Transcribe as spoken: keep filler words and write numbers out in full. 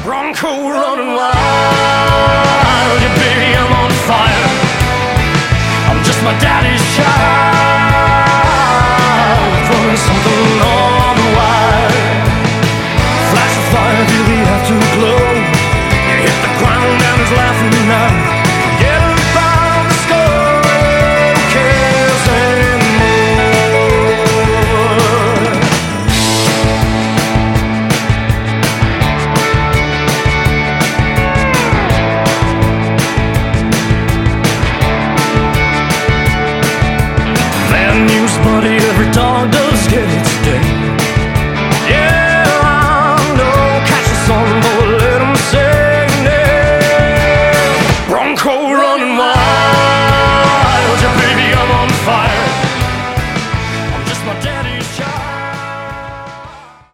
Bronco running wild, yeah, baby, I'm on fire. I'm just my daddy's child.